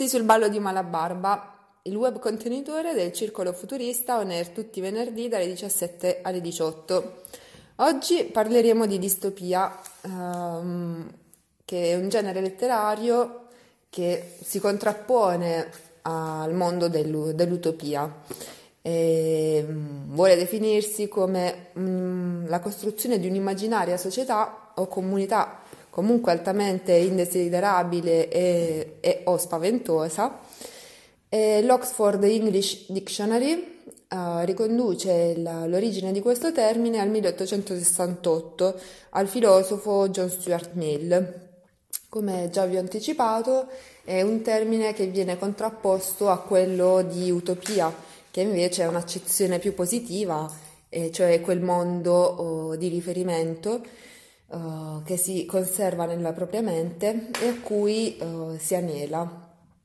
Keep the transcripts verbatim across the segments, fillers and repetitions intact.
Benvenuti sul Ballo di Malabarba, il web contenitore del Circolo Futurista on air tutti i venerdì dalle diciassette alle diciotto. Oggi parleremo di distopia, ehm, che è un genere letterario che si contrappone al mondo dell'u- dell'utopia e mm, vuole definirsi come mm, la costruzione di un'immaginaria società o comunità comunque altamente indesiderabile e, e o spaventosa. E L'Oxford English Dictionary eh, riconduce la- l'origine di questo termine al milleottocentosessantotto al filosofo John Stuart Mill. Come già vi ho anticipato, è un termine che viene contrapposto a quello di utopia, che invece è un'accezione più positiva, e cioè quel mondo oh, di riferimento eh, che si conserva nella propria mente e a cui eh, si anela.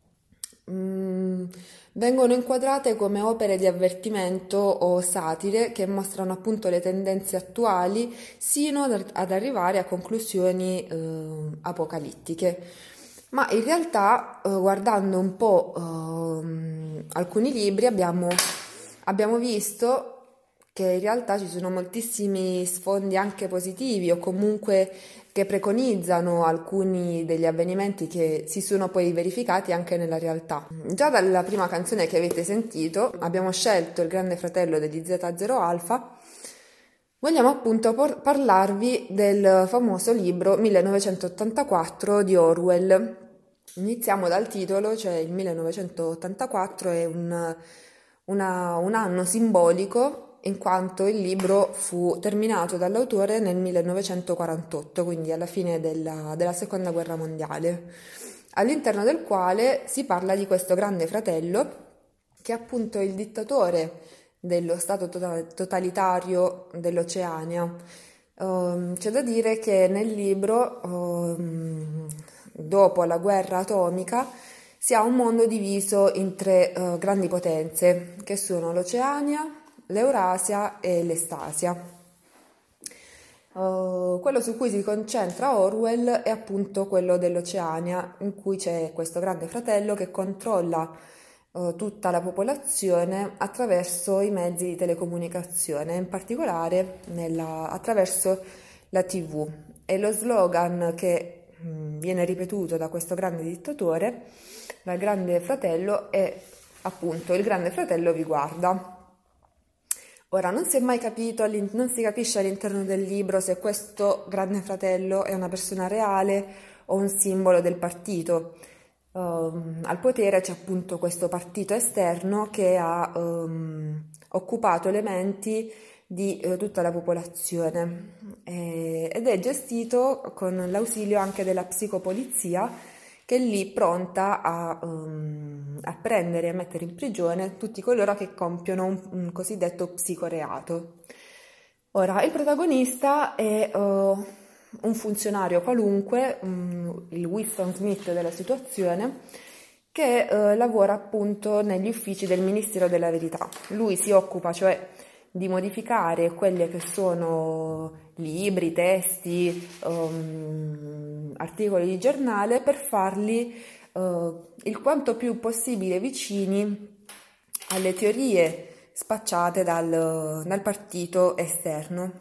Mm, vengono inquadrate come opere di avvertimento o satire che mostrano appunto le tendenze attuali sino ad ad arrivare a conclusioni eh, apocalittiche. Ma in realtà, eh, guardando un po' ehm, alcuni libri, abbiamo, abbiamo visto che in realtà ci sono moltissimi sfondi anche positivi o comunque che preconizzano alcuni degli avvenimenti che si sono poi verificati anche nella realtà. Già dalla prima canzone che avete sentito abbiamo scelto Il Grande Fratello degli Z zero Alpha. Vogliamo appunto por- parlarvi del famoso libro millenovecentottantaquattro di Orwell. Iniziamo dal titolo, cioè il millenovecentottantaquattro è un, una- un anno simbolico in quanto il libro fu terminato dall'autore nel millenovecentoquarantotto, quindi alla fine della, della Seconda Guerra Mondiale, all'interno del quale si parla di questo grande fratello che è appunto il dittatore dello stato tota- totalitario dell'Oceania. Ehm, c'è da dire che nel libro, ehm, dopo la guerra atomica, si ha un mondo diviso in tre eh, grandi potenze, che sono l'Oceania, l'Eurasia e l'Estasia. Uh, quello su cui si concentra Orwell è appunto quello dell'Oceania, in cui c'è questo grande fratello che controlla uh, tutta la popolazione attraverso i mezzi di telecomunicazione, in particolare nella- attraverso la T V. E lo slogan che mm, viene ripetuto da questo grande dittatore, dal grande fratello, è appunto il grande fratello vi guarda. Ora, non si è mai capito, all'in- non si capisce all'interno del libro se questo grande fratello è una persona reale o un simbolo del partito. Ehm, al potere c'è appunto questo partito esterno che ha ehm, occupato elementi di eh, tutta la popolazione eh, ed è gestito con l'ausilio anche della psicopolizia che è lì pronta a, ehm, a prendere e a mettere in prigione tutti coloro che compiono un, un cosiddetto psicoreato. Ora, il protagonista è eh, un funzionario qualunque, mm, il Winston Smith della situazione, che eh, lavora appunto negli uffici del Ministero della Verità. Lui si occupa cioè di modificare quelli che sono libri, testi, ehm, articoli di giornale per farli eh, il quanto più possibile vicini alle teorie spacciate dal, dal partito esterno.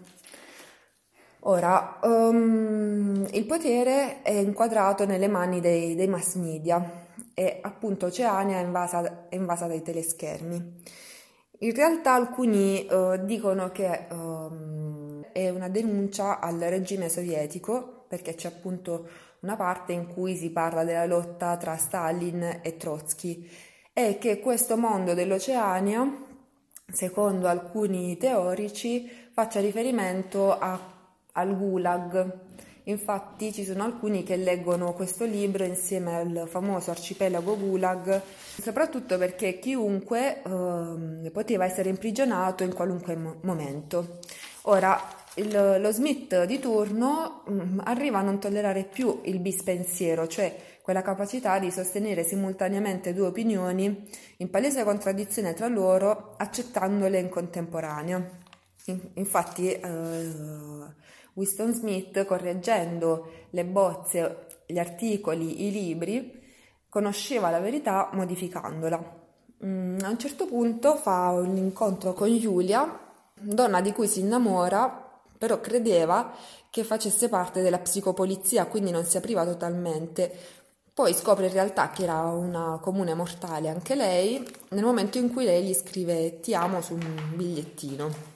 Ora, ehm, il potere è inquadrato nelle mani dei, dei mass media e appunto Oceania è invasa, è invasa dai teleschermi. In realtà alcuni eh, dicono che ehm, è una denuncia al regime sovietico perché c'è appunto una parte in cui si parla della lotta tra Stalin e Trotsky e che questo mondo dell'Oceania, secondo alcuni teorici, faccia riferimento a- al Gulag. Infatti ci sono alcuni che leggono questo libro insieme al famoso arcipelago Gulag, soprattutto perché chiunque ehm, poteva essere imprigionato in qualunque mo- momento. Ora, il- lo Smith di turno mm, arriva a non tollerare più il bispensiero, cioè quella capacità di sostenere simultaneamente due opinioni in palese contraddizione tra loro, accettandole in contemporanea. In- infatti, eh, Winston Smith, correggendo le bozze, gli articoli, i libri, conosceva la verità modificandola. Mm, a un certo punto fa un incontro con Giulia, donna di cui si innamora, però credeva che facesse parte della psicopolizia, quindi non si apriva totalmente. Poi scopre in realtà che era una comune mortale anche lei, nel momento in cui lei gli scrive ti amo su un bigliettino.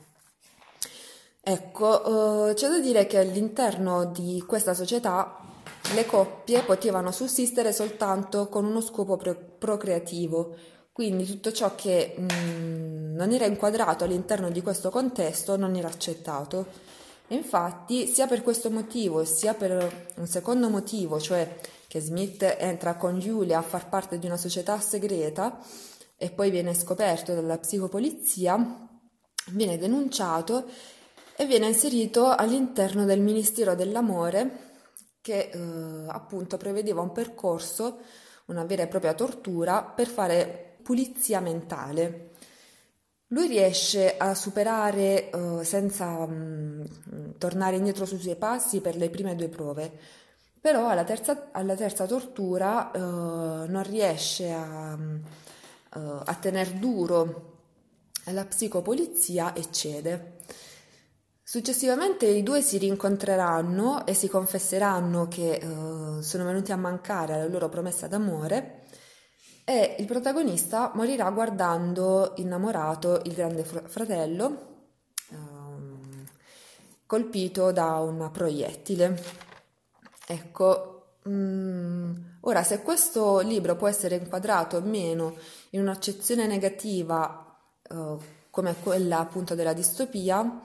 Ecco, eh, c'è da dire che all'interno di questa società le coppie potevano sussistere soltanto con uno scopo pro- procreativo, quindi tutto ciò che mm, non era inquadrato all'interno di questo contesto non era accettato. E infatti, sia per questo motivo, sia per un secondo motivo, cioè che Smith entra con Julia a far parte di una società segreta e poi viene scoperto dalla psicopolizia, viene denunciato e viene inserito all'interno del Ministero dell'Amore che eh, appunto prevedeva un percorso, una vera e propria tortura per fare pulizia mentale. Lui riesce a superare eh, senza mh, tornare indietro sui suoi passi per le prime due prove, però alla terza, alla terza tortura eh, non riesce a, eh, a tener duro alla psicopolizia e cede. Successivamente i due si rincontreranno e si confesseranno che eh, sono venuti a mancare alla loro promessa d'amore e il protagonista morirà guardando innamorato il grande fr- fratello ehm, colpito da un proiettile. Ecco, mm, ora se questo libro può essere inquadrato o meno in un'accezione negativa eh, come quella appunto della distopia,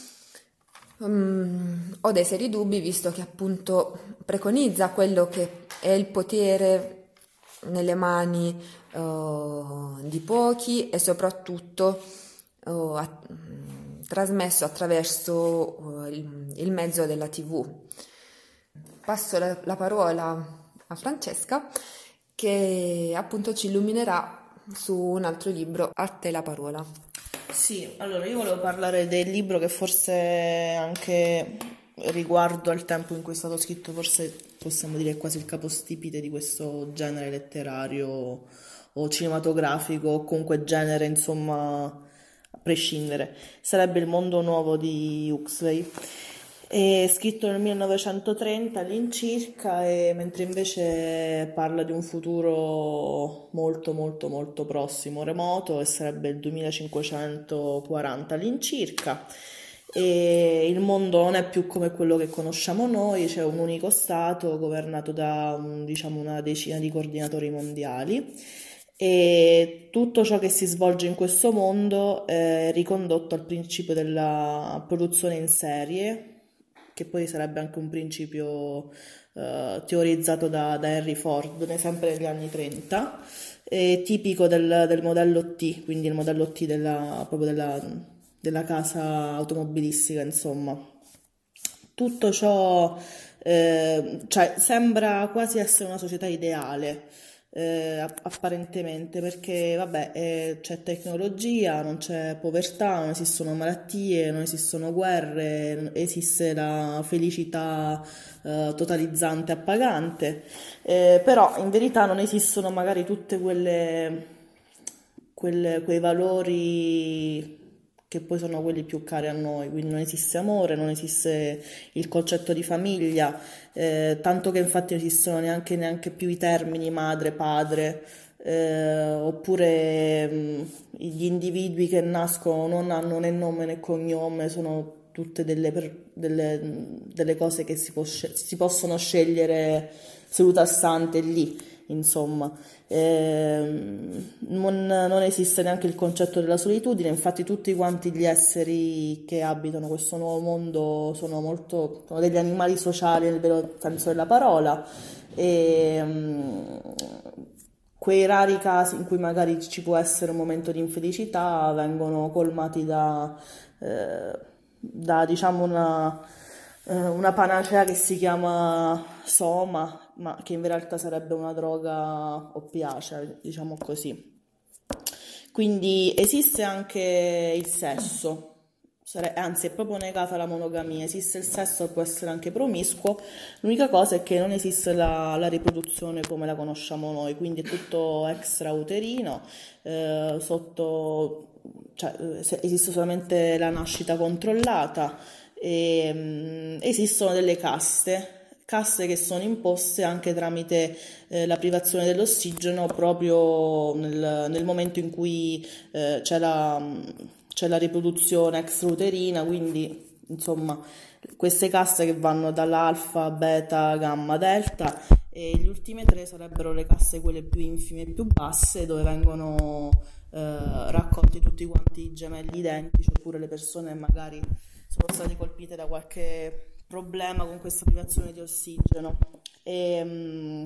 mm, ho dei seri dubbi visto che appunto preconizza quello che è il potere nelle mani eh, di pochi e soprattutto eh, a- mm, trasmesso attraverso eh, il, il mezzo della T V. Passo la, la parola a Francesca che appunto ci illuminerà su un altro libro, A te la parola. Sì, allora io volevo parlare del libro che forse anche riguardo al tempo in cui è stato scritto, forse possiamo dire è quasi il capostipite di questo genere letterario o cinematografico, o comunque genere, insomma, a prescindere. Sarebbe Il mondo nuovo di Huxley. È scritto nel millenovecentotrenta all'incirca, e mentre invece parla di un futuro molto molto molto prossimo, remoto, e sarebbe il duemilacinquecentoquaranta all'incirca. E il mondo non è più come quello che conosciamo noi, c'è un unico stato governato da un- diciamo una decina di coordinatori mondiali, e tutto ciò che si svolge in questo mondo è ricondotto al principio della produzione in serie, che poi sarebbe anche un principio eh, teorizzato da, da Henry Ford, ne- sempre negli anni trenta, è tipico del, del modello T, quindi il modello T della, proprio della, della casa automobilistica, insomma. Tutto ciò, eh, cioè, sembra quasi essere una società ideale, eh, app- apparentemente, perché vabbè, eh, c'è tecnologia, non c'è povertà, non esistono malattie, non esistono guerre, non- esiste la felicità, eh, totalizzante, appagante, eh, però in verità non esistono magari tutte quelle quelle- quei valori che poi sono quelli più cari a noi, quindi non esiste amore, non esiste il concetto di famiglia, eh, tanto che infatti non esistono neanche, neanche più i termini madre, padre, eh, oppure mh, gli individui che nascono non hanno né nome né cognome, sono tutte delle, per- delle- delle cose che si, può sce- si possono scegliere seduta stante lì, insomma. Ehm, non, non esiste neanche il concetto della solitudine, infatti tutti quanti gli esseri che abitano questo nuovo mondo sono molto, sono degli animali sociali nel vero senso della parola, e mm, quei rari casi in cui magari ci può essere un momento di infelicità vengono colmati da, eh, da diciamo una, eh, una panacea che si chiama Soma, ma che in realtà sarebbe una droga oppiacea, diciamo così. Quindi esiste anche il sesso, sare- anzi è proprio negata la monogamia, esiste il sesso, può essere anche promiscuo, l'unica cosa è che non esiste la, la riproduzione come la conosciamo noi, quindi è tutto extrauterino, eh, sotto, cioè, eh, se- esiste solamente la nascita controllata e mm, esistono delle caste. Caste che sono imposte anche tramite eh, la privazione dell'ossigeno proprio nel, nel momento in cui eh, c'è la, c'è la riproduzione extrauterina, quindi insomma queste caste che vanno dall'alfa, beta, gamma, delta e le ultime tre sarebbero le caste quelle più infime e più basse dove vengono eh, raccolti tutti quanti i gemelli identici oppure le persone magari sono state colpite da qualche problema con questa privazione di ossigeno. E, mm,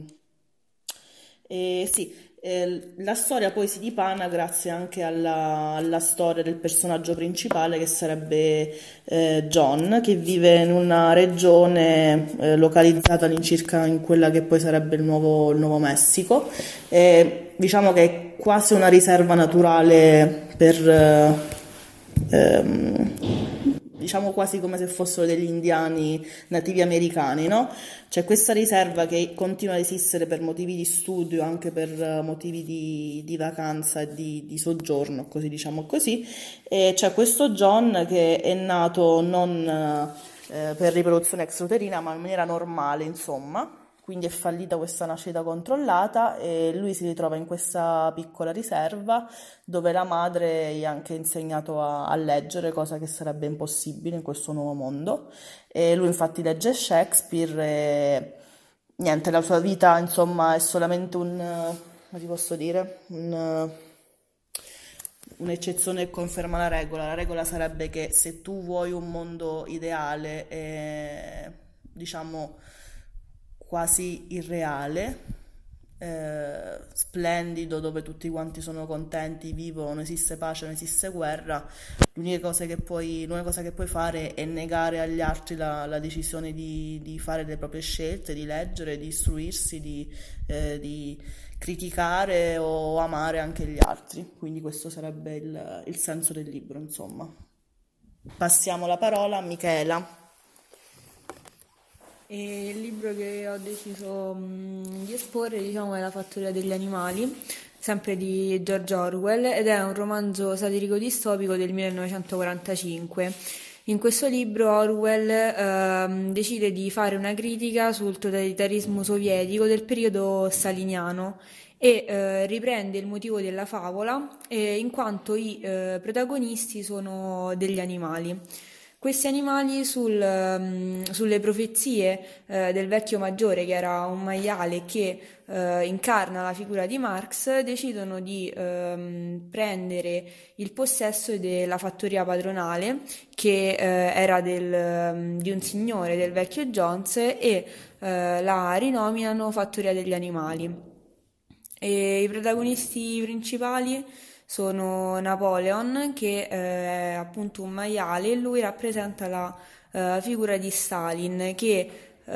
e sì, eh, la storia poi si dipana grazie anche alla, alla storia del personaggio principale che sarebbe eh, John, che vive in una regione eh, localizzata all'incirca in quella che poi sarebbe il nuovo, il Nuovo Messico. E diciamo che è quasi una riserva naturale per, eh, ehm, diciamo quasi come se fossero degli indiani nativi americani, no? C'è questa riserva che continua ad esistere per motivi di studio, anche per eh, motivi di, di vacanza e di, di soggiorno, così diciamo così. E c'è questo John che è nato non eh, per riproduzione extrauterina, ma in maniera normale, insomma. Quindi è fallita questa nascita controllata e lui si ritrova in questa piccola riserva dove la madre gli ha anche insegnato a, a leggere, cosa che sarebbe impossibile in questo nuovo mondo. E lui infatti legge Shakespeare e niente, la sua vita insomma è solamente un, eh, come ti posso dire, un, eh, un'eccezione che conferma la regola. La regola sarebbe che se tu vuoi un mondo ideale e diciamo quasi irreale, eh, splendido, dove tutti quanti sono contenti, vivono, non esiste pace, non esiste guerra. L'unica cosa che puoi, l'unica cosa che puoi fare è negare agli altri la, la decisione di, di fare le proprie scelte, di leggere, di istruirsi, di, eh, di criticare o amare anche gli altri. Quindi questo sarebbe il, il senso del libro, insomma. Passiamo la parola a Michela. E il libro che ho deciso mh, di esporre, diciamo, è La fattoria degli animali, sempre di George Orwell, ed è un romanzo satirico distopico del millenovecentoquarantacinque. In questo libro Orwell ehm, decide di fare una critica sul totalitarismo sovietico del periodo staliniano e eh, riprende il motivo della favola eh, in quanto i eh, protagonisti sono degli animali. Questi animali sul, ehm, sulle profezie eh, del vecchio maggiore, che era un maiale che eh, incarna la figura di Marx, decidono di ehm, prendere il possesso della fattoria padronale, che eh, era del, ehm, di un signore del vecchio Jones, e eh, la rinominano Fattoria degli Animali. E i protagonisti principali sono Napoleon, che eh, è appunto un maiale, e lui rappresenta la eh, figura di Stalin, che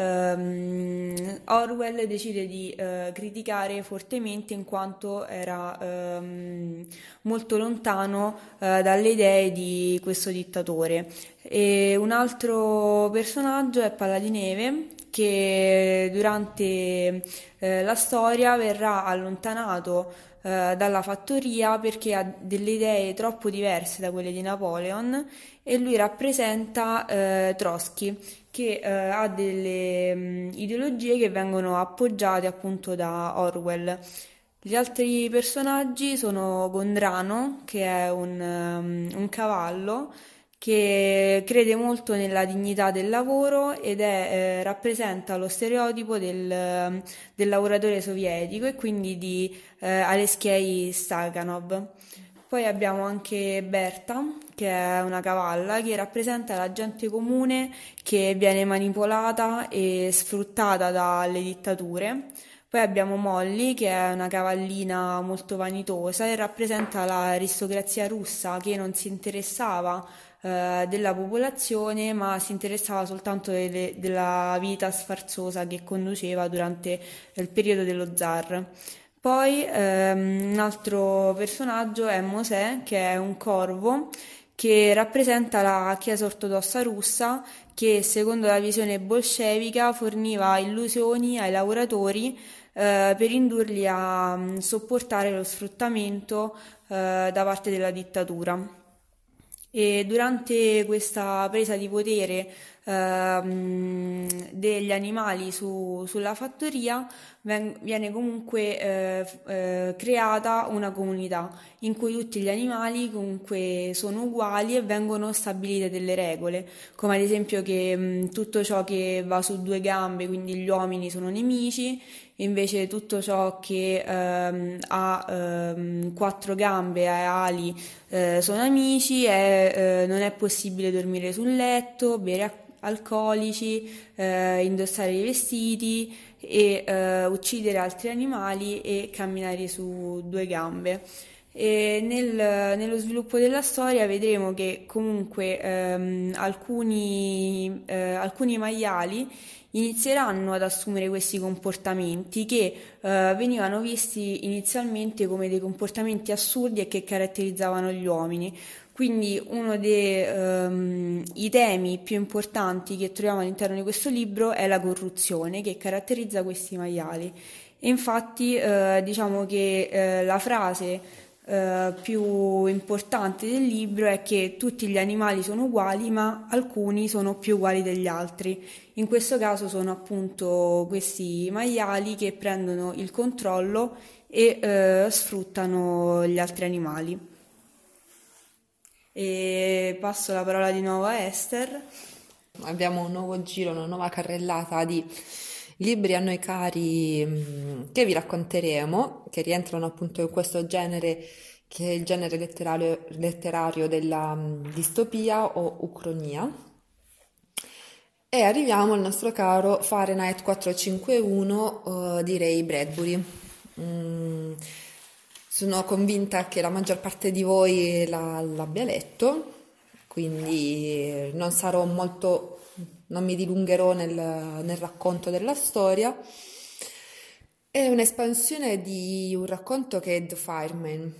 ehm, Orwell decide di eh, criticare fortemente in quanto era ehm, molto lontano eh, dalle idee di questo dittatore. E un altro personaggio è Palla di Neve, che durante eh, la storia verrà allontanato eh, dalla fattoria perché ha delle idee troppo diverse da quelle di Napoleon, e lui rappresenta eh, Trotsky, che eh, ha delle mh, ideologie che vengono appoggiate appunto da Orwell. Gli altri personaggi sono Gondrano, che è un, um, un cavallo che crede molto nella dignità del lavoro ed è, eh, rappresenta lo stereotipo del, um, del lavoratore sovietico, e quindi di eh, Alexei Stakhanov. Poi abbiamo anche Berta, che è una cavalla che rappresenta la gente comune che viene manipolata e sfruttata dalle dittature. Poi abbiamo Molly, che è una cavallina molto vanitosa e rappresenta l'aristocrazia russa, che non si interessava eh, della popolazione, ma si interessava soltanto delle- della vita sfarzosa che conduceva durante il periodo dello zar. Poi ehm, un altro personaggio è Mosè, che è un corvo che rappresenta la Chiesa ortodossa russa che, secondo la visione bolscevica, forniva illusioni ai lavoratori eh, per indurli a mm, sopportare lo sfruttamento eh, da parte della dittatura. E durante questa presa di potere ehm, degli animali su- sulla fattoria ven- viene comunque eh, f- eh, creata una comunità in cui tutti gli animali comunque sono uguali e vengono stabilite delle regole, come ad esempio che mh, tutto ciò che va su due gambe, quindi gli uomini, sono nemici, invece tutto ciò che ehm, ha ehm, quattro gambe e ali eh, sono amici, e eh, non è possibile dormire sul letto, bere ac- alcolici, eh, indossare i vestiti e eh, uccidere altri animali e camminare su due gambe. E nel- nello sviluppo della storia vedremo che comunque ehm, alcuni, eh, alcuni maiali inizieranno ad assumere questi comportamenti che eh, venivano visti inizialmente come dei comportamenti assurdi e che caratterizzavano gli uomini. Quindi uno dei ehm, i temi più importanti che troviamo all'interno di questo libro è la corruzione che caratterizza questi maiali. E infatti eh, diciamo che eh, la frase eh, più importante del libro è che tutti gli animali sono uguali, ma alcuni sono più uguali degli altri. In questo caso sono appunto questi maiali che prendono il controllo e eh, sfruttano gli altri animali. E passo la parola di nuovo a Esther. Abbiamo un nuovo giro, una nuova carrellata di libri a noi cari mh, che vi racconteremo, che rientrano appunto in questo genere che è il genere letterario, letterario della mh, distopia o ucronia. E arriviamo al nostro caro Fahrenheit quattrocentocinquantuno eh, di Ray Bradbury. Mm, sono convinta che la maggior parte di voi la- l'abbia letto, quindi non sarò molto, non mi dilungherò nel, nel racconto della storia. È un'espansione di un racconto che è The Fireman.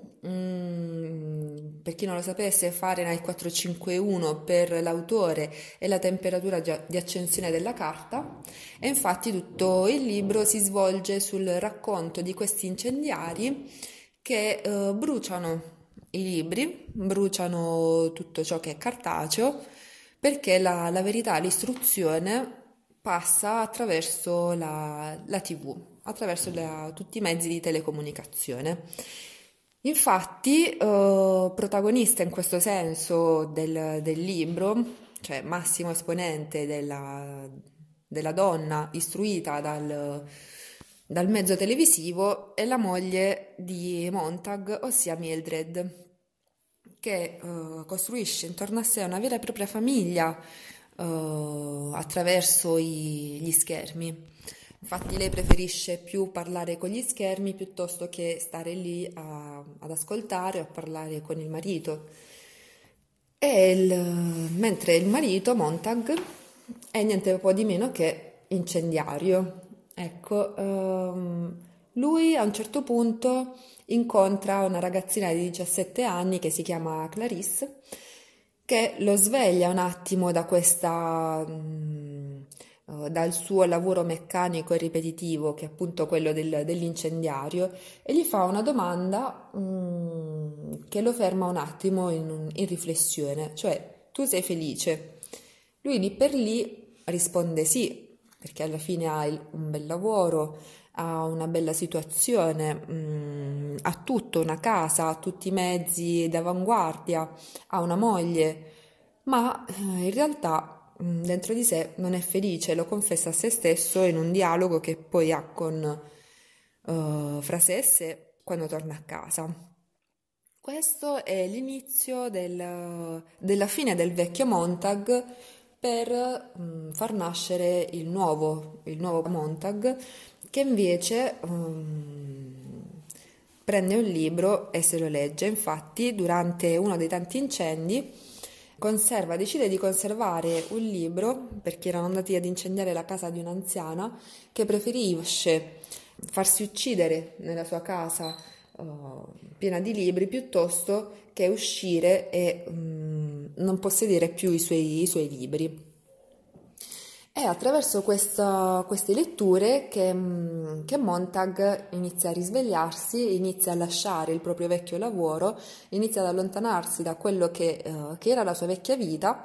Mm, per chi non lo sapesse, Fahrenheit quattrocentocinquantuno per l'autore è la temperatura di di accensione della carta, e infatti tutto il libro si svolge sul racconto di questi incendiari che eh, bruciano i libri, bruciano tutto ciò che è cartaceo, perché la, la verità, l'istruzione passa attraverso la, la T V, attraverso la- tutti i mezzi di telecomunicazione. Infatti, eh, protagonista in questo senso del, del libro, cioè massimo esponente della, della donna istruita dal, dal mezzo televisivo, è la moglie di Montag, ossia Mildred, che eh, costruisce intorno a sé una vera e propria famiglia eh, attraverso i- gli schermi. Infatti lei preferisce più parlare con gli schermi piuttosto che stare lì a- ad ascoltare o a parlare con il marito. E il- mentre il marito, Montag, è niente po' di meno che incendiario. Ecco, ehm, lui a un certo punto incontra una ragazzina di diciassette anni che si chiama Clarisse, che lo sveglia un attimo da questa, mm, eh, dal suo lavoro meccanico e ripetitivo, che è appunto quello del- dell'incendiario, e gli fa una domanda, mm, che lo ferma un attimo in, un- in riflessione, cioè: tu sei felice? Lui lì per lì risponde sì, perché alla fine ha il- un bel lavoro, ha una bella situazione, mm, ha tutto, una casa, ha tutti i mezzi d'avanguardia, ha una moglie, ma eh, in realtà mm, dentro di sé non è felice, lo confessa a se stesso in un dialogo che poi ha con, eh, fra sé e sé quando torna a casa. Questo è l'inizio del- della fine del vecchio Montag per mm, far nascere il nuovo, il nuovo Montag, che invece mm, prende un libro e se lo legge. Infatti, durante uno dei tanti incendi, conserva, decide di conservare un libro perché erano andati ad incendiare la casa di un'anziana che preferisce farsi uccidere nella sua casa uh, piena di libri, piuttosto che uscire e um, non possedere più i suoi, i suoi libri. È attraverso questa- queste letture che, mm, che Montag inizia a risvegliarsi, inizia a lasciare il proprio vecchio lavoro, inizia ad allontanarsi da quello che, eh, che era la sua vecchia vita,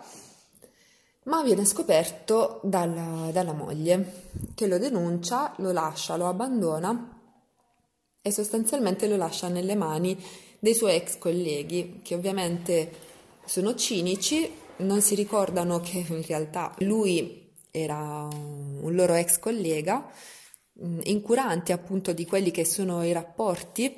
ma viene scoperto dalla, dalla moglie, che lo denuncia, lo lascia, lo abbandona e sostanzialmente lo lascia nelle mani dei suoi ex colleghi, che ovviamente sono cinici, non si ricordano che in realtà lui era un loro ex collega, mh, incuranti appunto di quelli che sono i rapporti,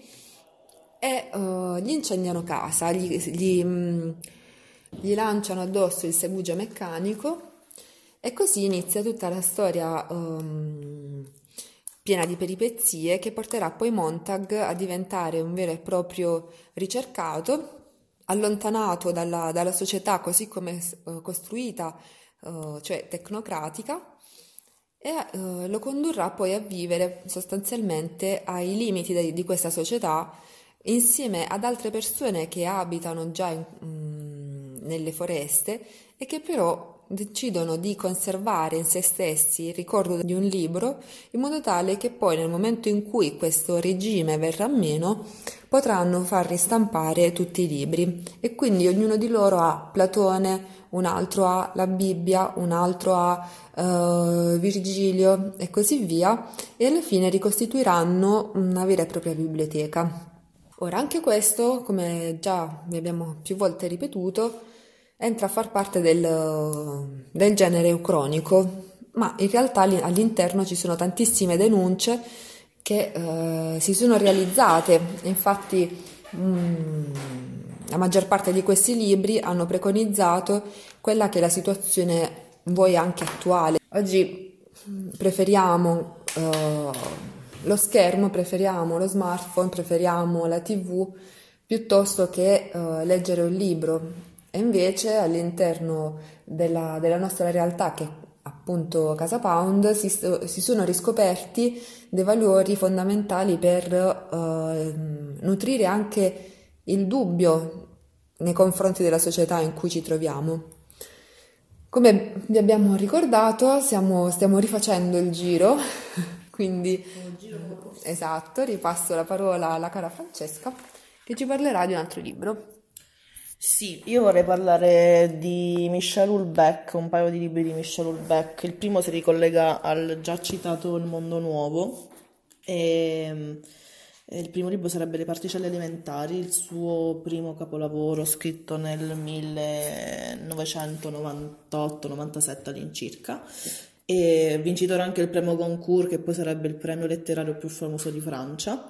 e eh, gli incendiano casa, gli, gli, mh, gli lanciano addosso il segugio meccanico e così inizia tutta la storia ehm, piena di peripezie che porterà poi Montag a diventare un vero e proprio ricercato, allontanato dalla, dalla società così come eh, costruita, eh, cioè tecnocratica, e eh, lo condurrà poi a vivere sostanzialmente ai limiti de- di questa società insieme ad altre persone che abitano già in- mm, nelle foreste e che però decidono di conservare in se stessi il ricordo di un libro in modo tale che poi nel momento in cui questo regime verrà meno potranno far ristampare tutti i libri e quindi ognuno di loro ha Platone, un altro ha la Bibbia, un altro ha eh, Virgilio e così via e alla fine ricostituiranno una vera e propria biblioteca. Ora, anche questo, come già vi abbiamo più volte ripetuto, entra a far parte del, del genere ucronico, ma in realtà lì- all'interno ci sono tantissime denunce che eh, si sono realizzate. Infatti, mm, la maggior parte di questi libri hanno preconizzato quella che è la situazione, voi anche attuale. Oggi mm, preferiamo eh, lo schermo, preferiamo lo smartphone, preferiamo la T V piuttosto che eh, leggere un libro. E invece all'interno della, della nostra realtà, che è appunto Casa Pound, si, si sono riscoperti dei valori fondamentali per eh, nutrire anche il dubbio nei confronti della società in cui ci troviamo. Come vi abbiamo ricordato, siamo- stiamo rifacendo il giro, quindi esatto, ripasso la parola alla cara Francesca che ci parlerà di un altro libro. Sì, io vorrei parlare di Michel Houellebecq, un paio di libri di Michel Houellebecq. Il primo si ricollega al già citato Il Mondo Nuovo. E, e il primo libro sarebbe Le particelle elementari, il suo primo capolavoro scritto nel millenovecentonovantotto novantasette all'incirca. E vincitore anche del premio Goncourt, che poi sarebbe il premio letterario più famoso di Francia.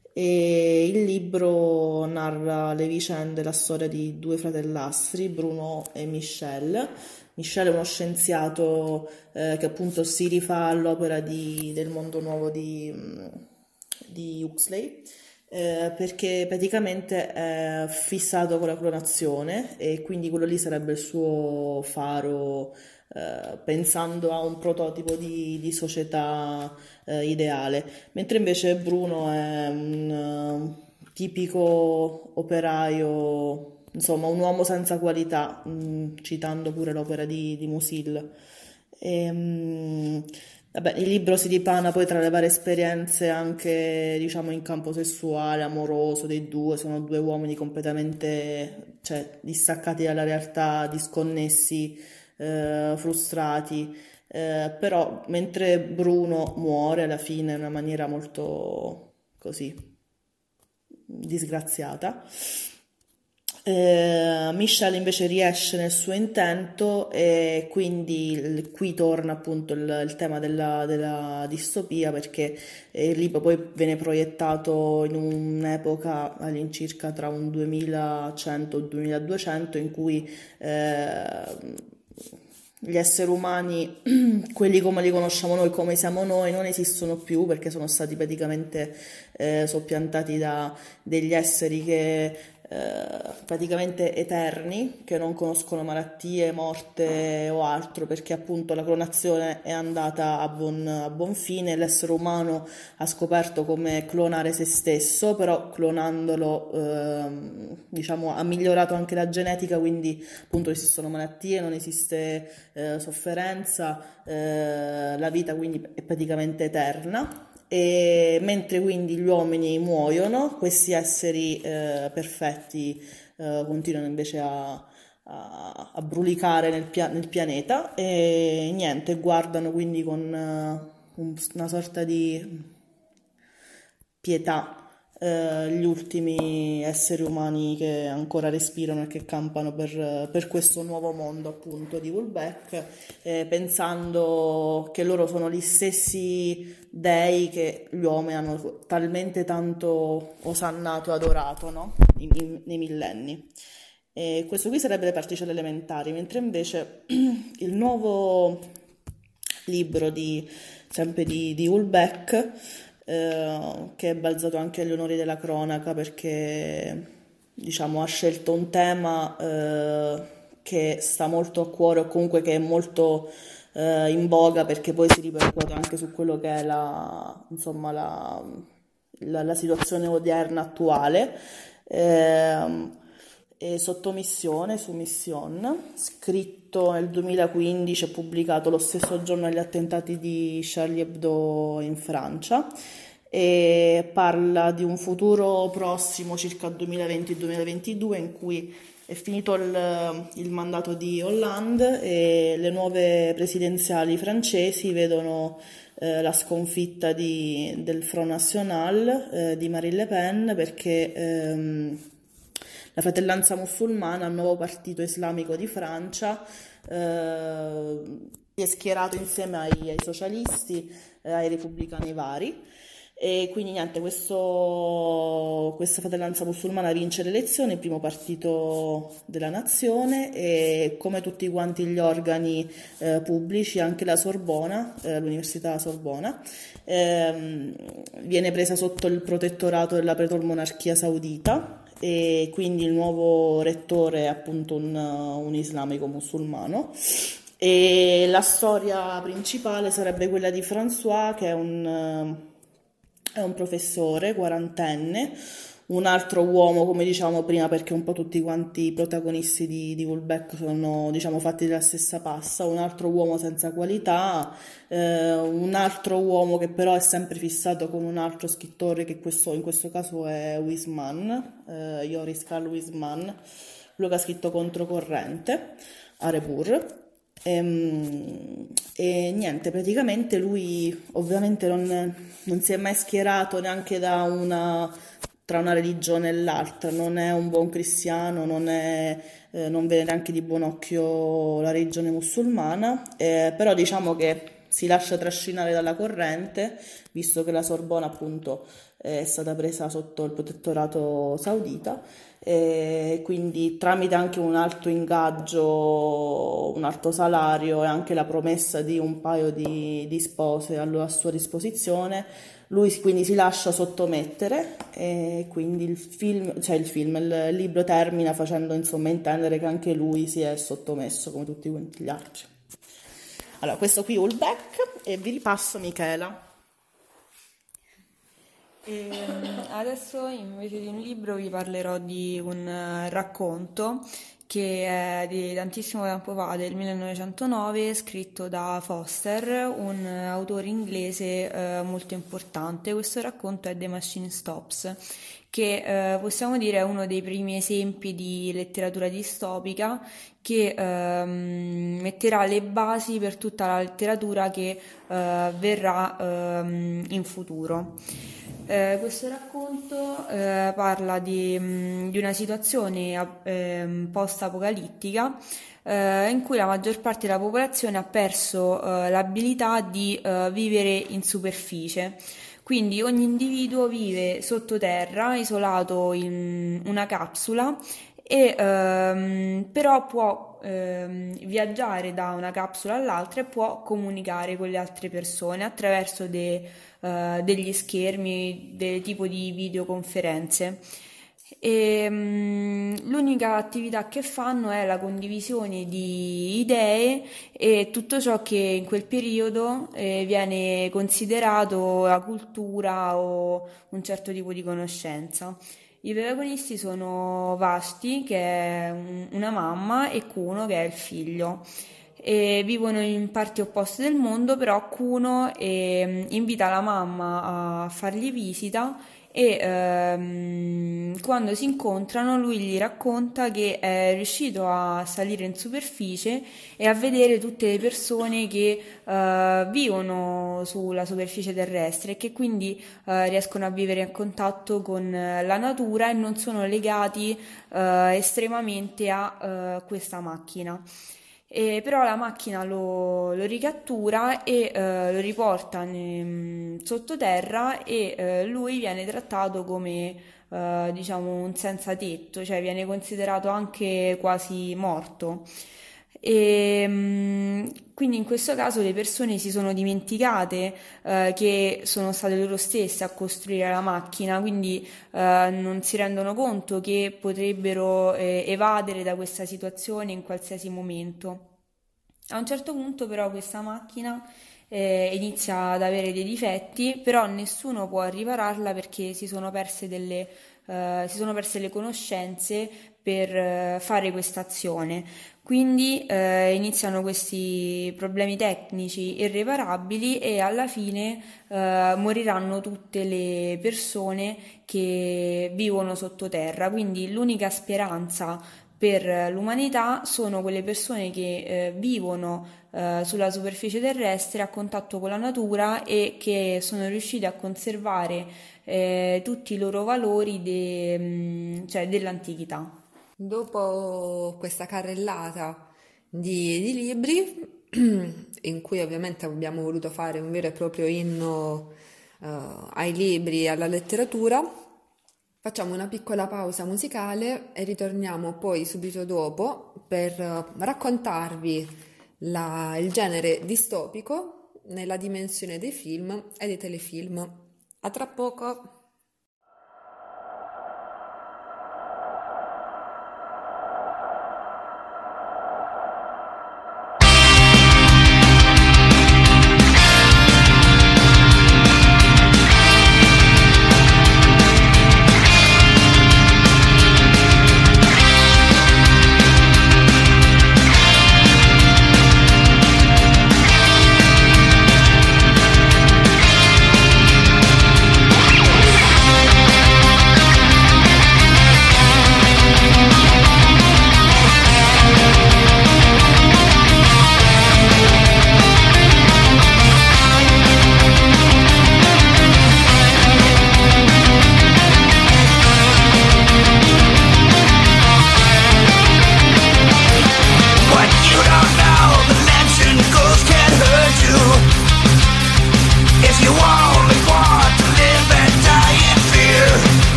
E il libro narra le vicende, la storia di due fratellastri, Bruno e Michel. Michel è uno scienziato eh, che appunto si rifà all'opera di- del mondo nuovo di, di Huxley, eh, perché praticamente è fissato con la clonazione e quindi quello lì sarebbe il suo faro, eh, pensando a un prototipo di, di società eh, ideale, mentre invece Bruno è un eh, tipico operaio, insomma un uomo senza qualità, mh, citando pure l'opera di, di Musil. E, mh, vabbè, il libro si dipana poi tra le varie esperienze anche, diciamo, in campo sessuale, amoroso dei due, sono due uomini completamente, cioè, distaccati dalla realtà, disconnessi, eh, frustrati. Eh, però mentre Bruno muore alla fine in una maniera molto così disgraziata, eh, Michelle invece riesce nel suo intento e quindi il- qui torna appunto il, il tema della, della distopia, perché eh, il libro poi viene proiettato in un'epoca all'incirca tra un duemilacento e un duemiladuecento in cui eh, gli esseri umani, quelli come li conosciamo noi, come siamo noi, non esistono più perché sono stati praticamente eh, soppiantati da degli esseri che eh, praticamente eterni, che non conoscono malattie, morte o altro, perché appunto la clonazione è andata a buon, a buon fine, l'essere umano ha scoperto come clonare se stesso, però clonandolo ehm, diciamo ha migliorato anche la genetica, quindi appunto non esistono malattie, non esiste eh, sofferenza, eh, la vita quindi è praticamente eterna. E mentre quindi gli uomini muoiono, questi esseri eh, perfetti eh, continuano invece a, a, a brulicare nel, pia- nel pianeta e niente, guardano quindi con eh, un- una sorta di pietà eh, gli ultimi esseri umani che ancora respirano e che campano per, per questo nuovo mondo appunto di Wolbeck, eh, pensando che loro sono gli stessi dei che gli uomini hanno talmente tanto osannato e adorato, no? Nei, nei- nei millenni. E questo qui sarebbe le particelle elementari, mentre invece il nuovo libro di, sempre di, di Hulbeck, eh, che è balzato anche agli onori della cronaca perché diciamo, ha scelto un tema eh, che sta molto a cuore o comunque che è molto eh, in voga perché poi si ripercuote anche su quello che è la, insomma, la, la, la situazione odierna attuale. Ehm, e Sottomissione su Mission, scritto nel duemilaquindici e pubblicato lo stesso giorno degli attentati di Charlie Hebdo in Francia, e parla di un futuro prossimo, circa duemilaventi-duemilaventidue, in cui è finito il, il mandato di Hollande e le nuove presidenziali francesi vedono eh, la sconfitta di- del Front National eh, di Marine Le Pen perché ehm, la Fratellanza Musulmana, il nuovo partito islamico di Francia, eh, si è schierato insieme ai, ai socialisti, eh, ai repubblicani vari. E quindi niente, questo, questa Fratellanza Musulmana vince le elezioni, il primo partito della nazione, e come tutti quanti gli organi eh, pubblici, anche la Sorbona, eh, l'Università Sorbona, ehm, viene presa sotto il protettorato della pretor-monarchia saudita, e quindi il nuovo rettore è appunto un, un islamico musulmano. E la storia principale sarebbe quella di François, che è un, è un professore quarantenne, un altro uomo, come diciamo prima, perché un po' tutti quanti i protagonisti di, di Wolbeck sono, diciamo, fatti della stessa pasta, un altro uomo senza qualità, eh, un altro uomo che però è sempre fissato con un altro scrittore, che questo, in questo caso è Huysman, eh, Joris Karl Huysman, quello che ha scritto Controcorrente, Arebur. Ehm, E, niente, praticamente lui ovviamente non, non si è mai schierato neanche da una, tra una religione e l'altra, non è un buon cristiano, non è, eh, non vede neanche di buon occhio la religione musulmana, eh, però diciamo che si lascia trascinare dalla corrente, visto che la Sorbona appunto è stata presa sotto il protettorato saudita, e quindi tramite anche un alto ingaggio, un alto salario e anche la promessa di un paio di, di spose allo- a sua disposizione, lui si- quindi si lascia sottomettere, e quindi il film, cioè il film, il libro termina facendo insomma intendere che anche lui si è sottomesso come tutti quanti gli altri. Allora, questo qui è Hulbeck e vi ripasso Michela. E, mm, adesso invece di un libro vi parlerò di un eh, racconto che è di tantissimo tempo fa, del millenovecentonove, scritto da Foster, un eh, autore inglese eh, molto importante. Questo racconto è The Machine Stops, che eh, possiamo dire è uno dei primi esempi di letteratura distopica che ehm, metterà le basi per tutta la letteratura che eh, verrà ehm, in futuro. Eh, questo racconto eh, parla di, mh, di una situazione ehm, post-apocalittica eh, in cui la maggior parte della popolazione ha perso eh, l'abilità di eh, vivere in superficie. Quindi ogni individuo vive sottoterra, isolato in una capsula, e ehm, però può ehm, viaggiare da una capsula all'altra e può comunicare con le altre persone attraverso de- eh, degli schermi, del tipo di videoconferenze. E, mm, l'unica attività che fanno è la condivisione di idee e tutto ciò che in quel periodo eh, viene considerato la cultura o un certo tipo di conoscenza. I protagonisti sono Vashti, che è un- una mamma, e Kuno, che è il figlio. E vivono in parti opposte del mondo, però Kuno ehm, invita la mamma a fargli visita e ehm, quando si incontrano lui gli racconta che è riuscito a salire in superficie e a vedere tutte le persone che eh, vivono sulla superficie terrestre e che quindi eh, riescono a vivere in contatto con eh, la natura e non sono legati eh, estremamente a eh, questa macchina. E però la macchina lo, lo ricattura e eh, lo riporta ne- sottoterra e eh, lui viene trattato come eh, diciamo un senza tetto, cioè viene considerato anche quasi morto. E, mm, quindi in questo caso le persone si sono dimenticate eh, che sono state loro stesse a costruire la macchina, quindi eh, non si rendono conto che potrebbero eh, evadere da questa situazione in qualsiasi momento. A un certo punto però questa macchina eh, inizia ad avere dei difetti, però nessuno può ripararla perché si sono perse delle, eh, si sono perse le conoscenze per eh, fare questa azione. Quindi eh, iniziano questi problemi tecnici irreparabili e alla fine eh, moriranno tutte le persone che vivono sottoterra. Quindi l'unica speranza per l'umanità sono quelle persone che eh, vivono eh, sulla superficie terrestre a contatto con la natura e che sono riusciti a conservare eh, tutti i loro valori de- mh, cioè dell'antichità. Dopo questa carrellata di, di libri, in cui ovviamente abbiamo voluto fare un vero e proprio inno eh, ai libri e alla letteratura, facciamo una piccola pausa musicale e ritorniamo poi subito dopo per eh, raccontarvi la- il genere distopico nella dimensione dei film e dei telefilm. A tra poco!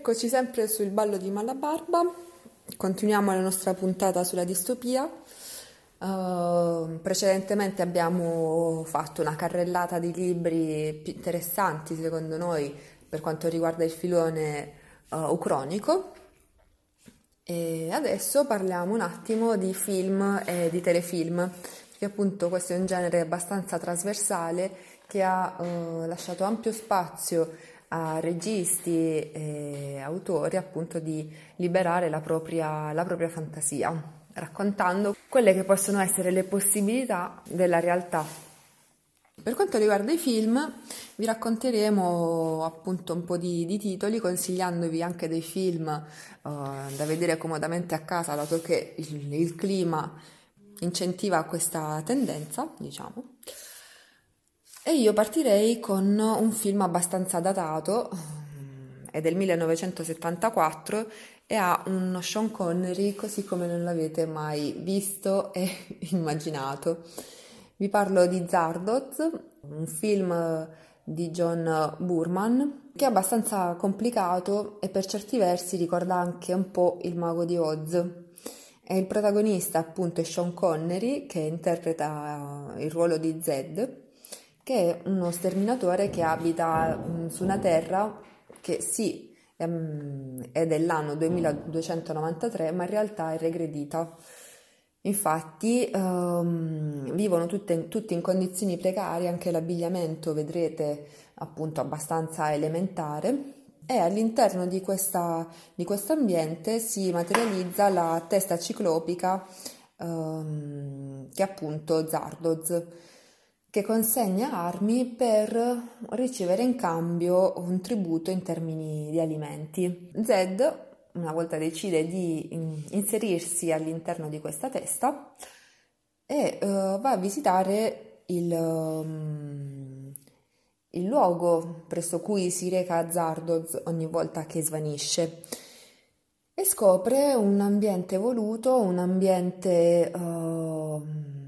Eccoci sempre sul ballo di Malabarba, continuiamo la nostra puntata sulla distopia. Uh, precedentemente abbiamo fatto una carrellata di libri più interessanti secondo noi per quanto riguarda il filone uh, ucronico e adesso parliamo un attimo di film e di telefilm, perché appunto questo è un genere abbastanza trasversale che ha uh, lasciato ampio spazio a registi e autori appunto di liberare la propria, la propria fantasia, raccontando quelle che possono essere le possibilità della realtà. Per quanto riguarda i film, vi racconteremo appunto un po' di, di titoli, consigliandovi anche dei film uh, da vedere comodamente a casa, dato che il, il clima incentiva questa tendenza, diciamo. E io partirei con un film abbastanza datato, è del millenovecentosettantaquattro e ha uno Sean Connery così come non l'avete mai visto e immaginato. Vi parlo di Zardoz, un film di John Boorman che è abbastanza complicato e per certi versi ricorda anche un po' Il Mago di Oz. E il protagonista appunto è Sean Connery che interpreta il ruolo di Zed, che è uno sterminatore che abita um, su una terra che sì um, è dell'anno duemiladuecentonovantatré, ma in realtà è regredita. Infatti um, vivono tutte, tutti in condizioni precarie, anche l'abbigliamento vedrete appunto abbastanza elementare, e all'interno di questa, di questo ambiente si materializza la testa ciclopica um, che è appunto Zardoz, che consegna armi per ricevere in cambio un tributo in termini di alimenti. Zed, una volta decide di inserirsi all'interno di questa testa e uh, va a visitare il, um, il luogo presso cui si reca Zardoz ogni volta che svanisce e scopre un ambiente voluto, un ambiente uh,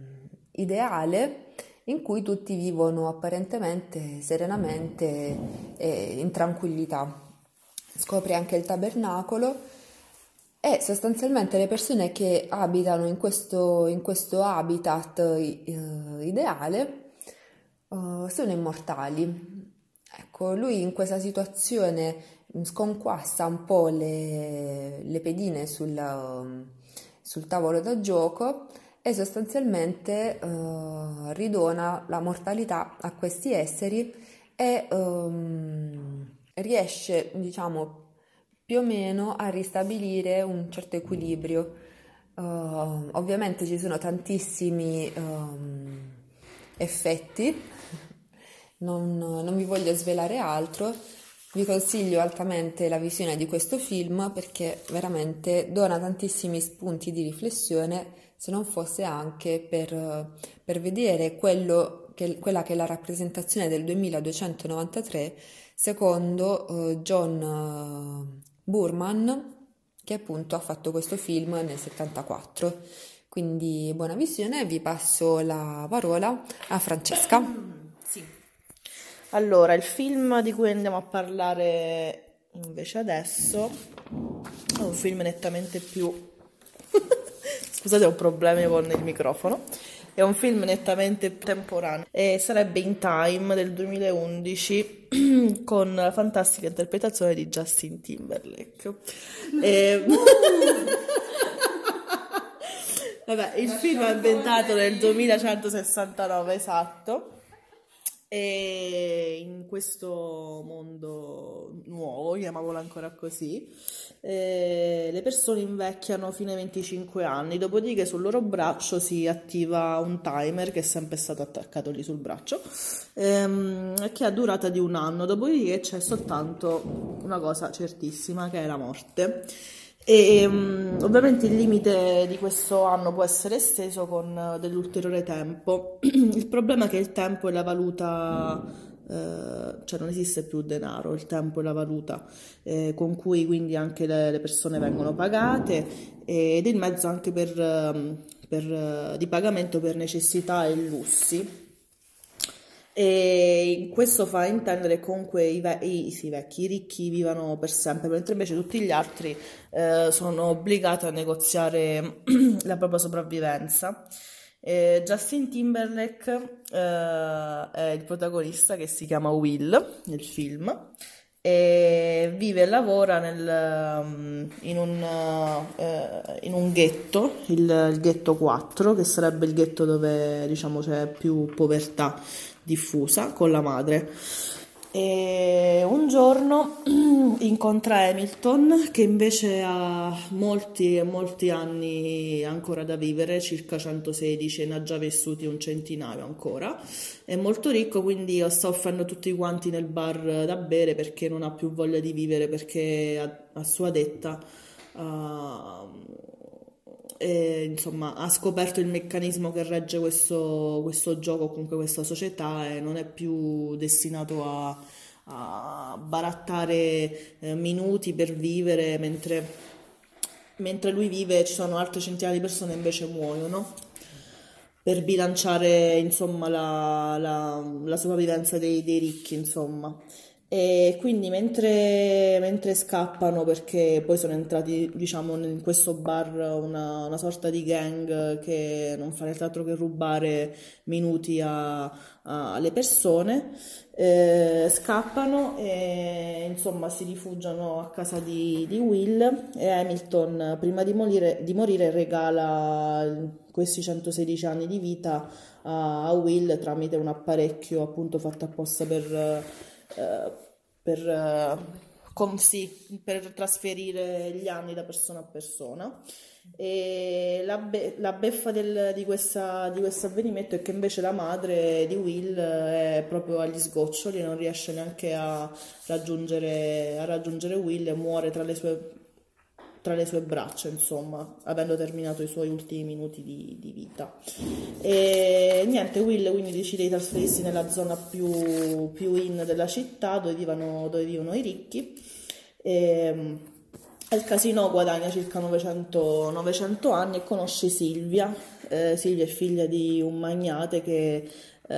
ideale, in cui tutti vivono apparentemente serenamente e in tranquillità. Scopre anche il tabernacolo e sostanzialmente le persone che abitano in questo, in questo habitat uh, ideale uh, sono immortali. Ecco, lui in questa situazione sconquassa un po' le, le pedine sul, uh, sul tavolo da gioco e sostanzialmente uh, ridona la mortalità a questi esseri e um, riesce, diciamo, più o meno a ristabilire un certo equilibrio. Uh, ovviamente ci sono tantissimi um, effetti, non, non vi voglio svelare altro, vi consiglio altamente la visione di questo film perché veramente dona tantissimi spunti di riflessione, se non fosse anche per, per vedere quello che, quella che è la rappresentazione del duemiladuecentonovantatré secondo uh, John uh, Boorman, che appunto ha fatto questo film nel settantaquattro. Quindi buona visione, vi passo la parola a Francesca. Sì. Allora, il film di cui andiamo a parlare invece adesso è un film nettamente più... Scusate, ho problemi con il microfono. È un film nettamente temporaneo e sarebbe In Time del duemilaundici con la fantastica interpretazione di Justin Timberlake. E... Vabbè, il film è ambientato nel duemilacentosessantanove, esatto. E in questo mondo nuovo, chiamiamolo ancora così, eh, le persone invecchiano fino ai venticinque anni, dopodiché sul loro braccio si attiva un timer che è sempre stato attaccato lì sul braccio, ehm, che ha durata di un anno, dopodiché c'è soltanto una cosa certissima che è la morte. E um, ovviamente il limite di questo anno può essere esteso con uh, dell'ulteriore tempo. Il problema è che il tempo è la valuta, uh, cioè non esiste più denaro, il tempo è la valuta eh, con cui quindi anche le, le persone vengono pagate ed è il mezzo anche per, uh, per, uh, di pagamento per necessità e lussi. E questo fa intendere che comunque i, ve- i- sì, i vecchi, i ricchi vivano per sempre, mentre invece tutti gli altri eh, sono obbligati a negoziare la propria sopravvivenza. E Justin Timberlake eh, è il protagonista che si chiama Will nel film e vive e lavora nel, um, in un, eh, in un ghetto, il, il ghetto quattro, che sarebbe il ghetto dove diciamo c'è più povertà diffusa con la madre. E un giorno incontra Hamilton che invece ha molti e molti anni ancora da vivere, circa centosedici, e ne ha già vissuti un centinaio ancora. È molto ricco, quindi sta offrendo tutti quanti nel bar da bere perché non ha più voglia di vivere, perché a, a sua detta uh, e, insomma, ha scoperto il meccanismo che regge questo, questo gioco, comunque questa società, e non è più destinato a, a barattare eh, minuti per vivere, mentre, mentre lui vive ci sono altre centinaia di persone che invece muoiono per bilanciare insomma la, la, la sopravvivenza dei, dei ricchi, insomma. E quindi mentre, mentre scappano, perché poi sono entrati, diciamo, in questo bar una, una sorta di gang che non fa nient'altro che rubare minuti a- a- alle persone, eh, scappano e insomma si rifugiano a casa di, di Will, e Hamilton, prima di morire, di morire regala questi centosedici anni di vita a, a Will tramite un apparecchio appunto fatto apposta per eh, per, eh, com- sì, per trasferire gli anni da persona a persona. E la, be- la beffa del- di questa- di questo avvenimento è che invece la madre di Will è proprio agli sgoccioli e non riesce neanche a raggiungere, a raggiungere Will, e muore tra le sue, tra le sue braccia, insomma, avendo terminato i suoi ultimi minuti di, di vita. E niente, Will quindi decide di trasferirsi nella zona più, più in della città, dove vivono, dove vivono i ricchi. E, al casino guadagna circa novecento, novecento anni e conosce Silvia. Eh, Silvia è figlia di un magnate che eh,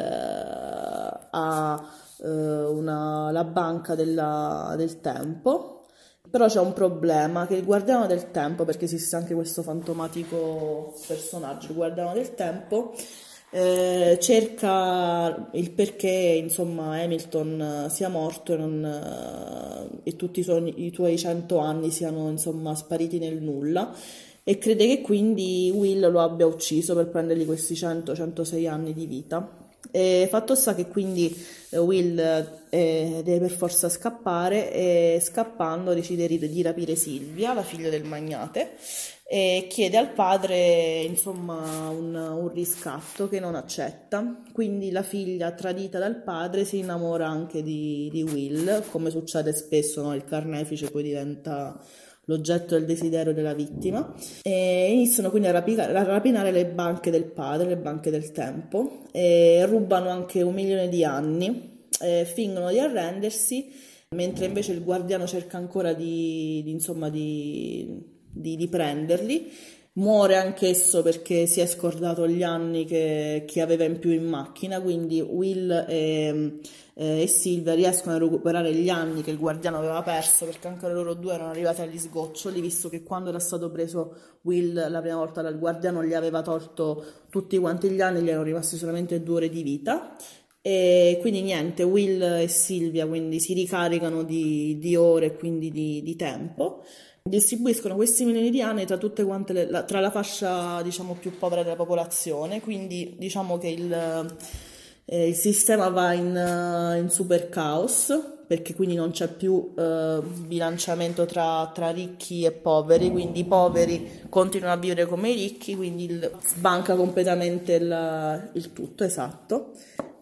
ha eh, una- la banca della- del tempo. Però c'è un problema, che il guardiano del tempo, perché esiste anche questo fantomatico personaggio, il guardiano del tempo, eh, cerca il perché insomma Hamilton eh, sia morto, e, non, eh, e tutti i, suoi- i tuoi cento anni siano insomma spariti nel nulla, e crede che quindi Will lo abbia ucciso per prendergli questi cento centosei anni di vita. E fatto sta che quindi eh, Will eh, deve per forza scappare, e scappando decide di, di rapire Silvia, la figlia del magnate, e chiede al padre insomma un, un riscatto che non accetta. Quindi la figlia, tradita dal padre, si innamora anche di, di Will, come succede spesso, no? Il carnefice poi diventa l'oggetto del desiderio della vittima, e iniziano quindi a, rapica- a rapinare le banche del padre, le banche del tempo, e rubano anche un milione di anni, e fingono di arrendersi, mentre invece il guardiano cerca ancora di, di, insomma, di, di, di prenderli. Muore anch'esso perché si è scordato gli anni che, che aveva in più in macchina, quindi Will e, eh, e Silvia riescono a recuperare gli anni che il guardiano aveva perso, perché anche loro due erano arrivati agli sgoccioli, visto che quando era stato preso Will la prima volta dal guardiano gli aveva tolto tutti quanti gli anni, gli erano rimasti solamente due ore di vita. E quindi niente, Will e Silvia quindi si ricaricano di, di ore e quindi di, di tempo, distribuiscono questi milioni di anni tra tutte quante le- la, tra la fascia diciamo più povera della popolazione, quindi diciamo che il, eh, il sistema va in, eh, in super caos, perché quindi non c'è più eh, bilanciamento tra, tra ricchi e poveri, quindi i poveri continuano a vivere come i ricchi, quindi il- sbanca completamente il, il tutto, esatto.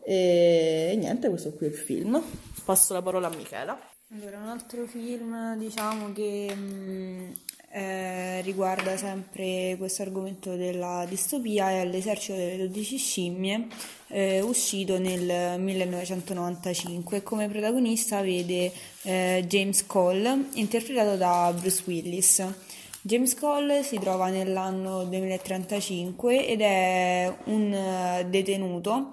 E niente, questo qui è il film. Passo la parola a Michela. Allora, un altro film, diciamo, che mh, eh, riguarda sempre questo argomento della distopia è L'esercito delle dodici scimmie, eh, uscito nel millenovecentonovantacinque, e come protagonista vede eh, James Cole, interpretato da Bruce Willis. James Cole si trova nell'anno duemilatrentacinque ed è un eh, detenuto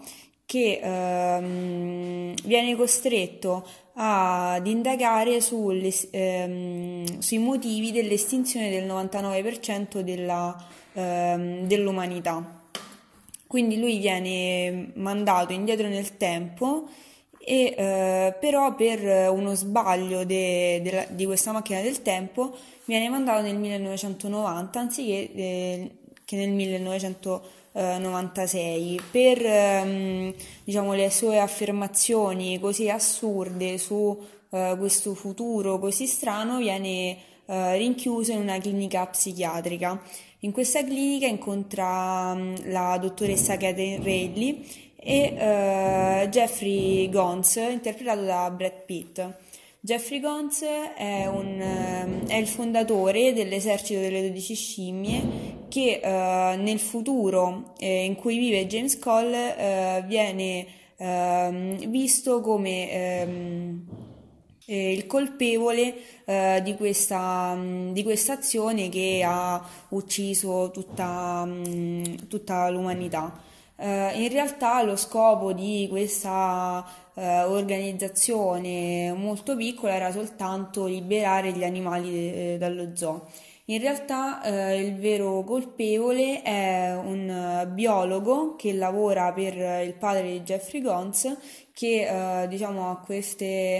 che ehm, viene costretto ad indagare sulle- ehm, sui motivi dell'estinzione del novantanove per cento della, ehm, dell'umanità. Quindi lui viene mandato indietro nel tempo e eh, però per uno sbaglio de- della- di questa macchina del tempo viene mandato nel millenovecentonovanta anziché eh, che nel millenovecentonovantasei per ehm, diciamo, le sue affermazioni così assurde su eh, questo futuro così strano viene eh, rinchiuso in una clinica psichiatrica. In questa clinica incontra mm, la dottoressa Catherine Reilly e eh, Jeffrey Gons, interpretato da Brad Pitt. Jeffrey Gons è, un, ehm, è il fondatore dell'esercito delle dodici scimmie che eh, nel futuro eh, in cui vive James Cole eh, viene ehm, visto come ehm, eh, il colpevole eh, di questa, mh, di questa azione che ha ucciso tutta, mh, tutta l'umanità. Eh, in realtà lo scopo di questa eh, organizzazione molto piccola era soltanto liberare gli animali eh, dallo zoo. In realtà eh, il vero colpevole è un eh, biologo che lavora per il padre di Jeffrey Gons che eh, diciamo ha queste,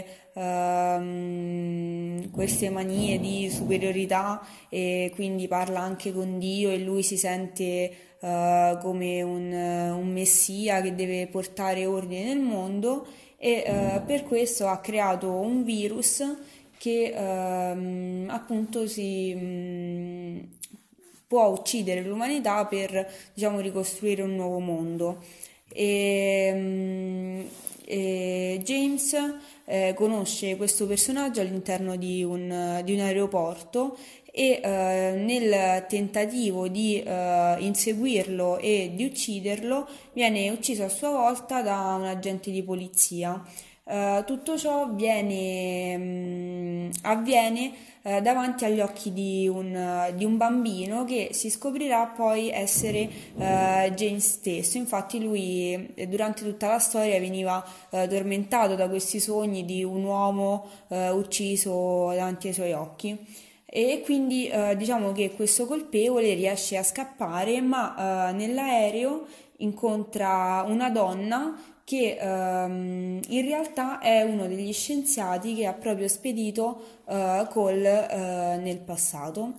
ehm, queste manie di superiorità e quindi parla anche con Dio e lui si sente eh, come un, un messia che deve portare ordine nel mondo e eh, per questo ha creato un virus che ehm, appunto si mh, può uccidere l'umanità per diciamo ricostruire un nuovo mondo. E, mh, e James eh, conosce questo personaggio all'interno di un, di un aeroporto e eh, nel tentativo di eh, inseguirlo e di ucciderlo viene ucciso a sua volta da un agente di polizia. Eh, tutto ciò viene, mh, avviene eh, davanti agli occhi di un, di un bambino che si scoprirà poi essere eh, James stesso. Infatti lui eh, durante tutta la storia veniva eh, tormentato da questi sogni di un uomo eh, ucciso davanti ai suoi occhi. E quindi eh, diciamo che questo colpevole riesce a scappare, ma eh, nell'aereo incontra una donna che ehm, in realtà è uno degli scienziati che ha proprio spedito eh, Cole eh, nel passato.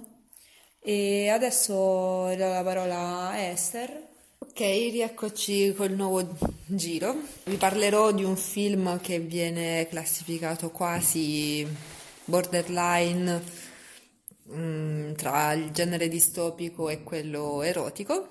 E adesso do la parola a Esther. Ok, rieccoci col nuovo giro. Vi parlerò di un film che viene classificato quasi borderline mm, tra il genere distopico e quello erotico.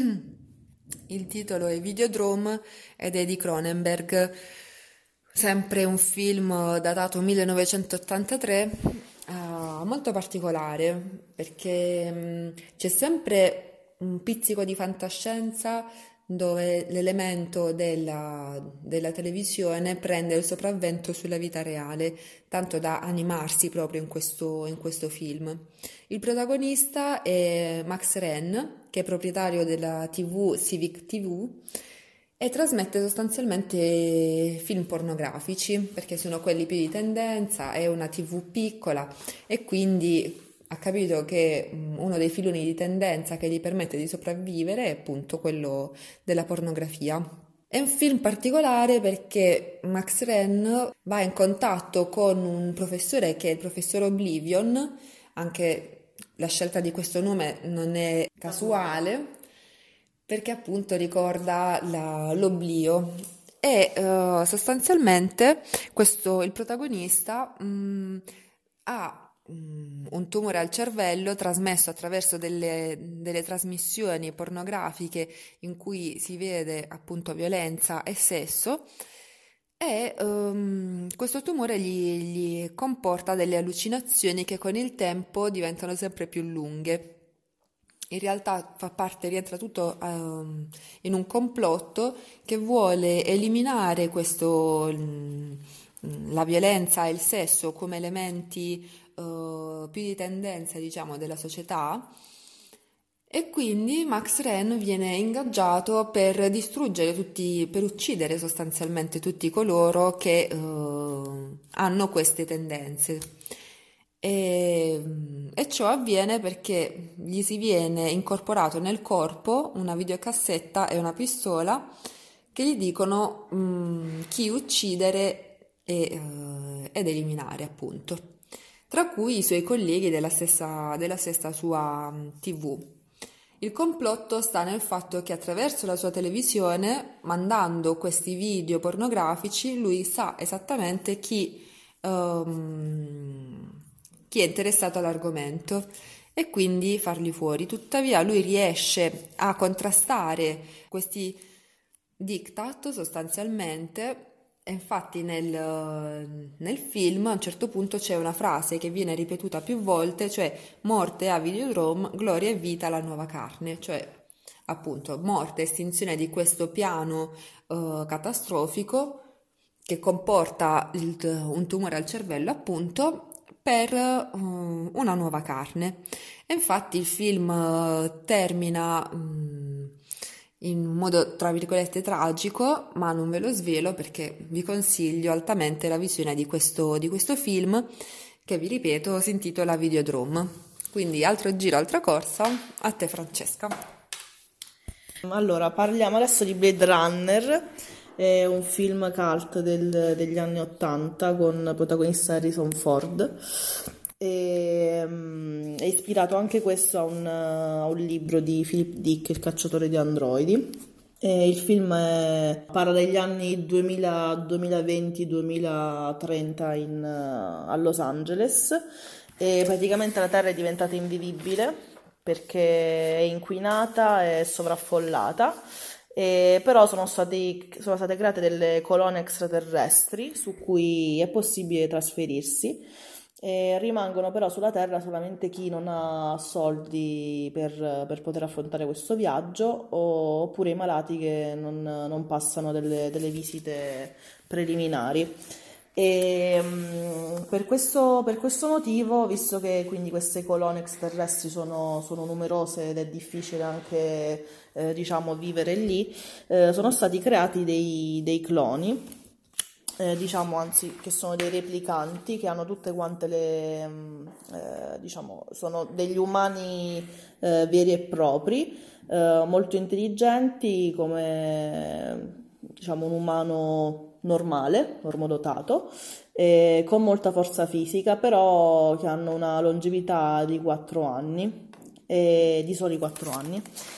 Il titolo è Videodrome ed è di Cronenberg, sempre un film datato millenovecentottantatré, eh, molto particolare perché mh, c'è sempre un pizzico di fantascienza dove l'elemento della, della televisione prende il sopravvento sulla vita reale, tanto da animarsi proprio in questo, in questo film. Il protagonista è Max Renn, che è proprietario della T V Civic T V e trasmette sostanzialmente film pornografici, perché sono quelli più di tendenza, è una T V piccola e quindi ha capito che mm, uno dei filoni di tendenza che gli permette di sopravvivere è appunto quello della pornografia. È un film particolare perché Max Renn va in contatto con un professore che è il professor Oblivion, anche la scelta di questo nome non è casuale, perché appunto ricorda la- l'oblio. E eh, sostanzialmente questo, il protagonista mh, ha mh, un tumore al cervello trasmesso attraverso delle, delle trasmissioni pornografiche in cui si vede appunto violenza e sesso e ehm, questo tumore gli, gli comporta delle allucinazioni che con il tempo diventano sempre più lunghe. In realtà fa parte, rientra tutto ehm, in un complotto che vuole eliminare questo, mm, la violenza e il sesso come elementi eh, più di tendenza, diciamo, della società E quindi Max Ren viene ingaggiato per distruggere tutti, per uccidere sostanzialmente tutti coloro che eh, hanno queste tendenze. E, e ciò avviene perché gli si viene incorporato nel corpo una videocassetta e una pistola che gli dicono mm, chi uccidere e, eh, ed eliminare, appunto, tra cui i suoi colleghi della stessa, della stessa sua mm, T V. Il complotto sta nel fatto che attraverso la sua televisione, mandando questi video pornografici, lui sa esattamente chi, ehm, chi è interessato all'argomento e quindi farli fuori. Tuttavia lui riesce a contrastare questi diktat sostanzialmente. E infatti nel, nel film a un certo punto c'è una frase che viene ripetuta più volte, cioè morte a Videodrome, gloria e vita alla nuova carne, cioè appunto morte, estinzione di questo piano eh, catastrofico che comporta il- un tumore al cervello, appunto, per eh, una nuova carne. E infatti il film eh, termina mm, in modo tra virgolette tragico, ma non ve lo svelo perché vi consiglio altamente la visione di questo, di questo film che vi ripeto si intitola Videodrome. Quindi altro giro, altra corsa, a te Francesca. Allora, parliamo adesso di Blade Runner, è un film cult del- degli anni ottanta con protagonista Harrison Ford. E, mm, è ispirato anche questo a un, a un libro di Philip Dick, Il cacciatore di androidi. E il film è- parla degli anni duemila, duemilaventi duemilatrenta in, eh, a Los Angeles e praticamente la Terra è diventata invivibile perché è inquinata e sovraffollata. E però sono stati- sono state create delle colonne extraterrestri su cui è possibile trasferirsi. E rimangono però sulla Terra solamente chi non ha soldi per, per poter affrontare questo viaggio o- oppure i malati che non, non passano delle, delle visite preliminari. E mm, per questo, per questo motivo, visto che quindi queste colonne extraterrestri sono, sono numerose ed è difficile anche eh, diciamo vivere lì, eh, sono stati creati dei, dei cloni eh, diciamo anzi che sono dei replicanti che hanno tutte quante le mm, eh, diciamo sono degli umani eh, veri e propri, eh, molto intelligenti come diciamo un umano normale, normodotato, eh, con molta forza fisica, però che hanno una longevità di quattro anni, eh, di soli quattro anni.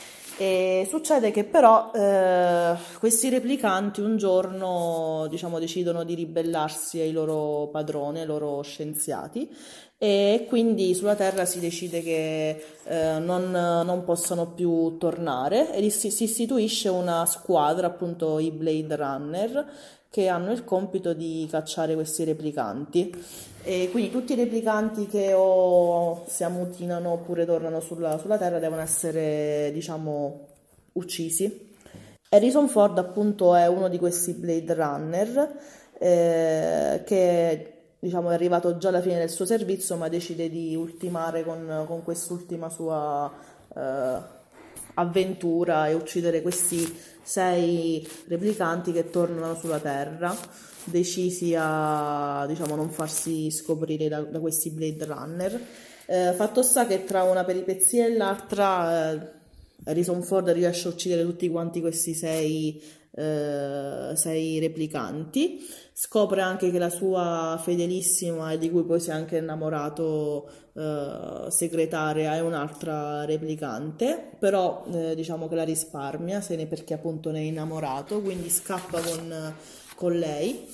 E succede che però eh, questi replicanti un giorno, diciamo, decidono di ribellarsi ai loro padroni, ai loro scienziati, e quindi sulla Terra si decide che eh, non, non possano più tornare e si, si istituisce una squadra, appunto i Blade Runner, che hanno il compito di cacciare questi replicanti. E quindi tutti i replicanti che o si ammutinano oppure tornano sulla, sulla Terra devono essere, diciamo, uccisi. Harrison Ford appunto è uno di questi Blade Runner eh, che diciamo è arrivato già alla fine del suo servizio ma decide di ultimare con, con quest'ultima sua eh, avventura e uccidere questi sei replicanti che tornano sulla Terra, decisi a diciamo non farsi scoprire da, da questi Blade Runner. Eh, fatto sta che tra una peripezia e l'altra eh, Harrison Ford riesce a uccidere tutti quanti questi sei, eh, sei replicanti. Scopre anche che la sua fedelissima e di cui poi si è anche innamorato eh, segretaria è un'altra replicante, però eh, diciamo che la risparmia se ne, perché appunto ne è innamorato, quindi scappa con, con lei.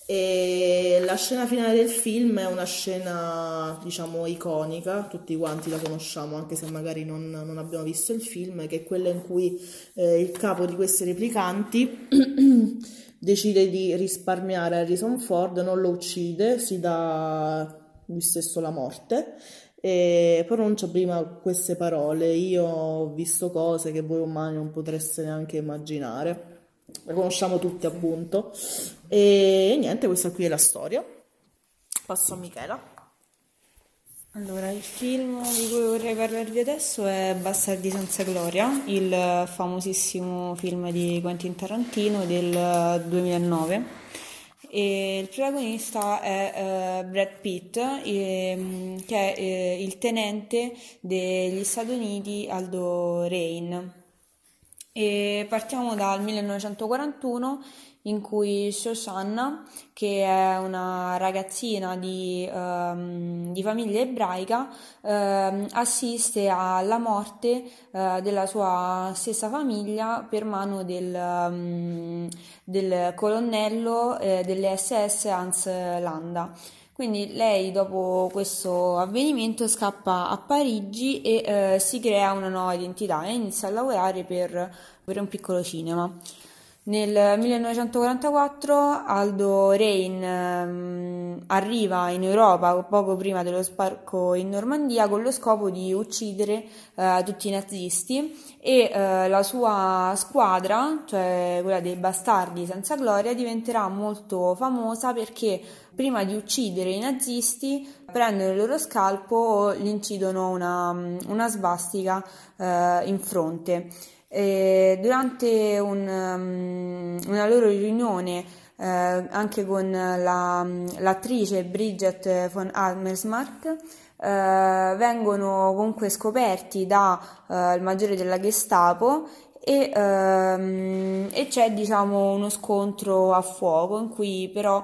E la scena finale del film è una scena, diciamo, iconica, tutti quanti la conosciamo, anche se magari non, non abbiamo visto il film, che è quella in cui eh, il capo di questi replicanti decide di risparmiare Harrison Ford, non lo uccide, si dà lui stesso la morte e pronuncia prima queste parole: io ho visto cose che voi umani non potreste neanche immaginare. La conosciamo tutti appunto. E niente, questa qui è la storia. Passo a Michela. Allora, il film di cui vorrei parlarvi adesso è Bastardi senza gloria, il famosissimo film di Quentin Tarantino del duemilanove. E il protagonista è eh, Brad Pitt, ehm, che è eh, il tenente degli Stati Uniti Aldo Rain. E partiamo dal millenovecentoquarantuno in cui Shoshanna, che è una ragazzina di, ehm, di famiglia ebraica, ehm, assiste alla morte eh, della sua stessa famiglia per mano del, ehm, del colonnello eh, delle S S Hans Landa. Quindi lei dopo questo avvenimento scappa a Parigi e eh, si crea una nuova identità e inizia a lavorare per, per un piccolo cinema. Nel millenovecentoquarantaquattro Aldo Rain ehm, arriva in Europa poco prima dello sbarco in Normandia con lo scopo di uccidere eh, tutti i nazisti e eh, la sua squadra, cioè quella dei Bastardi senza gloria, diventerà molto famosa perché prima di uccidere i nazisti prendono il loro scalpo o gli incidono una, una svastica eh, in fronte. E durante un, um, una loro riunione eh, anche con la, l'attrice Bridget von Hammersmark eh, vengono comunque scoperti dal eh, maggiore della Gestapo e, ehm, e c'è diciamo uno scontro a fuoco in cui però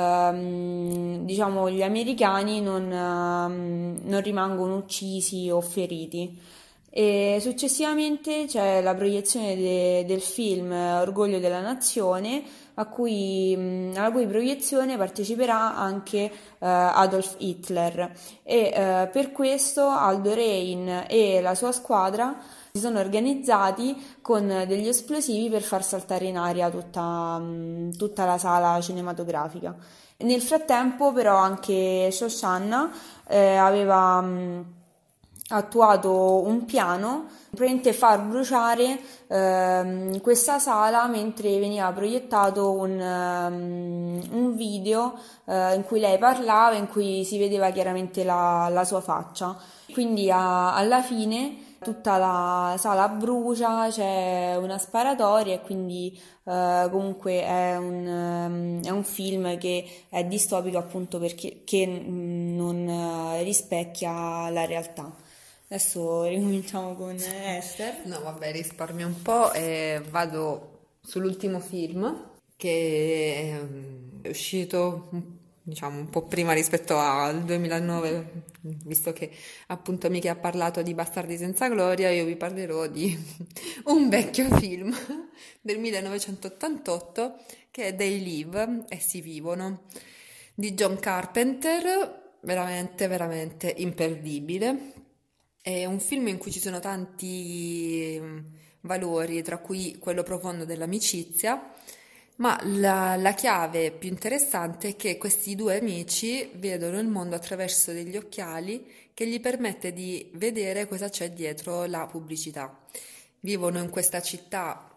ehm, diciamo gli americani non, ehm, non rimangono uccisi o feriti. E successivamente c'è la proiezione de- del film Orgoglio della Nazione, a cui, mh, alla cui proiezione parteciperà anche eh, Adolf Hitler e eh, per questo Aldo Rain e la sua squadra si sono organizzati con degli esplosivi per far saltare in aria tutta, mh, tutta la sala cinematografica. Nel frattempo però anche Shoshana eh, aveva mh, attuato un piano praticamente far bruciare ehm, questa sala mentre veniva proiettato un, ehm, un video eh, in cui lei parlava, in cui si vedeva chiaramente la, la sua faccia. Quindi a- alla fine tutta la sala brucia, c'è una sparatoria e quindi eh, comunque è un, ehm, è un film che è distopico appunto perché che, mh, non eh, rispecchia la realtà. Adesso ricominciamo con Esther. No, vabbè, risparmio un po' e vado sull'ultimo film che ehm, è uscito diciamo un po' prima rispetto al duemilanove, visto che appunto Michi ha parlato di Bastardi senza gloria, io vi parlerò di un vecchio film del millenovecentottantotto che è They Live, Essi vivono, di John Carpenter, veramente, veramente imperdibile. È un film in cui ci sono tanti mm, valori, tra cui quello profondo dell'amicizia, ma la, la chiave più interessante è che questi due amici vedono il mondo attraverso degli occhiali che gli permette di vedere cosa c'è dietro la pubblicità. Vivono in questa città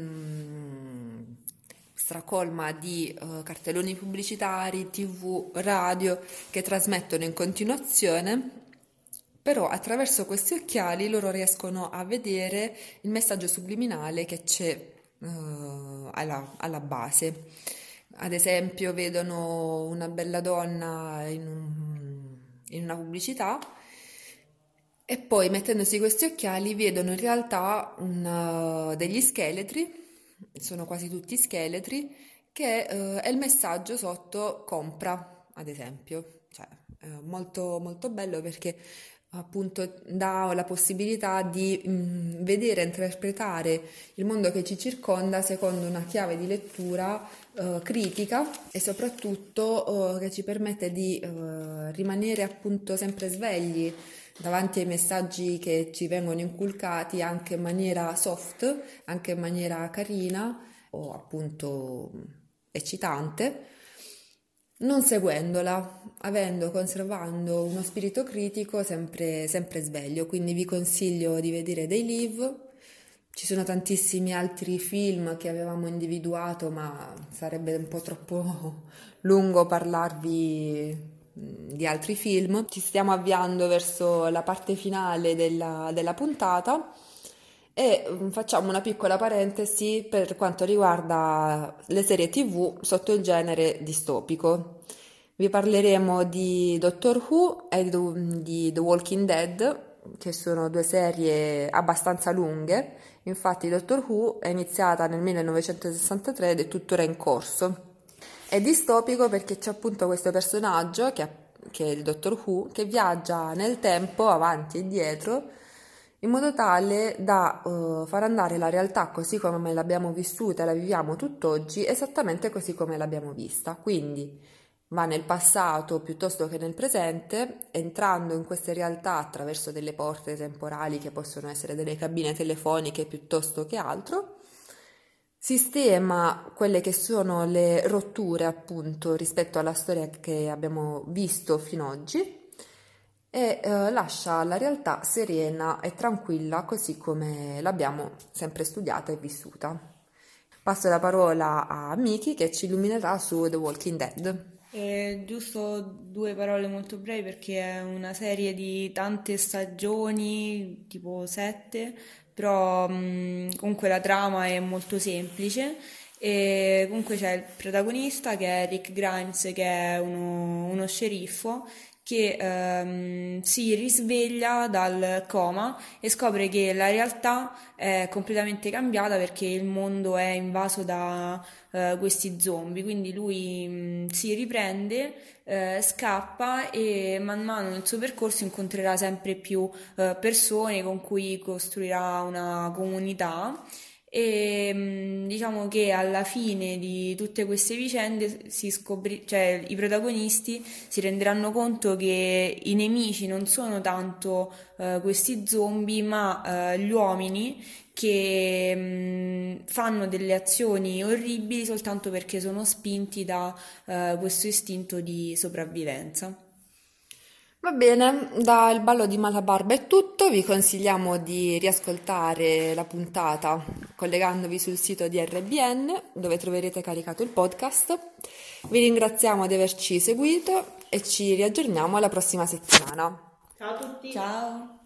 mm, stracolma di eh, cartelloni pubblicitari, T V, radio che trasmettono in continuazione. Però attraverso questi occhiali loro riescono a vedere il messaggio subliminale che c'è eh, alla, alla base. Ad esempio, vedono una bella donna in, un- in una pubblicità e poi mettendosi questi occhiali vedono in realtà un, degli scheletri, sono quasi tutti scheletri, che eh, è il messaggio sotto compra, ad esempio. Cioè, è molto, molto bello perché appunto dà la possibilità di mh, vedere e interpretare il mondo che ci circonda secondo una chiave di lettura eh, critica e soprattutto eh, che ci permette di eh, rimanere appunto sempre svegli davanti ai messaggi che ci vengono inculcati anche in maniera soft, anche in maniera carina o appunto eccitante, non seguendola, avendo, conservando uno spirito critico sempre, sempre sveglio. Quindi vi consiglio di vedere They Live. Ci sono tantissimi altri film che avevamo individuato, ma sarebbe un po' troppo lungo parlarvi di altri film. Ci stiamo avviando verso la parte finale della, della puntata e facciamo una piccola parentesi per quanto riguarda le serie tivù sotto il genere distopico. Vi parleremo di Doctor Who e di The Walking Dead, che sono due serie abbastanza lunghe. Infatti Doctor Who è iniziata nel millenovecentosessantatré ed è tuttora in corso. È distopico perché c'è appunto questo personaggio, che è, che è il Doctor Who, che viaggia nel tempo, avanti e dietro, in modo tale da uh, far andare la realtà così come l'abbiamo vissuta e la viviamo tutt'oggi, esattamente così come l'abbiamo vista. Quindi va nel passato piuttosto che nel presente, entrando in queste realtà attraverso delle porte temporali che possono essere delle cabine telefoniche piuttosto che altro, sistema quelle che sono le rotture appunto rispetto alla storia che abbiamo visto fino ad oggi e eh, lascia la realtà serena e tranquilla così come l'abbiamo sempre studiata e vissuta. Passo la parola a Miki che ci illuminerà su The Walking Dead. Eh, giusto due parole molto brevi perché è una serie di tante stagioni, tipo sette, però mh, comunque la trama è molto semplice e comunque c'è il protagonista che è Rick Grimes, che è uno, uno sceriffo che ehm, si risveglia dal coma e scopre che la realtà è completamente cambiata perché il mondo è invaso da eh, questi zombie, quindi lui mh, si riprende, eh, scappa e man mano nel suo percorso incontrerà sempre più eh, persone con cui costruirà una comunità. E mh, diciamo che alla fine di tutte queste vicende si scopri- cioè, i protagonisti si renderanno conto che i nemici non sono tanto eh, questi zombie, ma eh, gli uomini che mh, fanno delle azioni orribili soltanto perché sono spinti da eh, questo istinto di sopravvivenza. Va bene, dal ballo di Malabarba è tutto, vi consigliamo di riascoltare la puntata collegandovi sul sito di R B N dove troverete caricato il podcast. Vi ringraziamo di averci seguito e ci riaggiorniamo alla prossima settimana. Ciao a tutti! Ciao!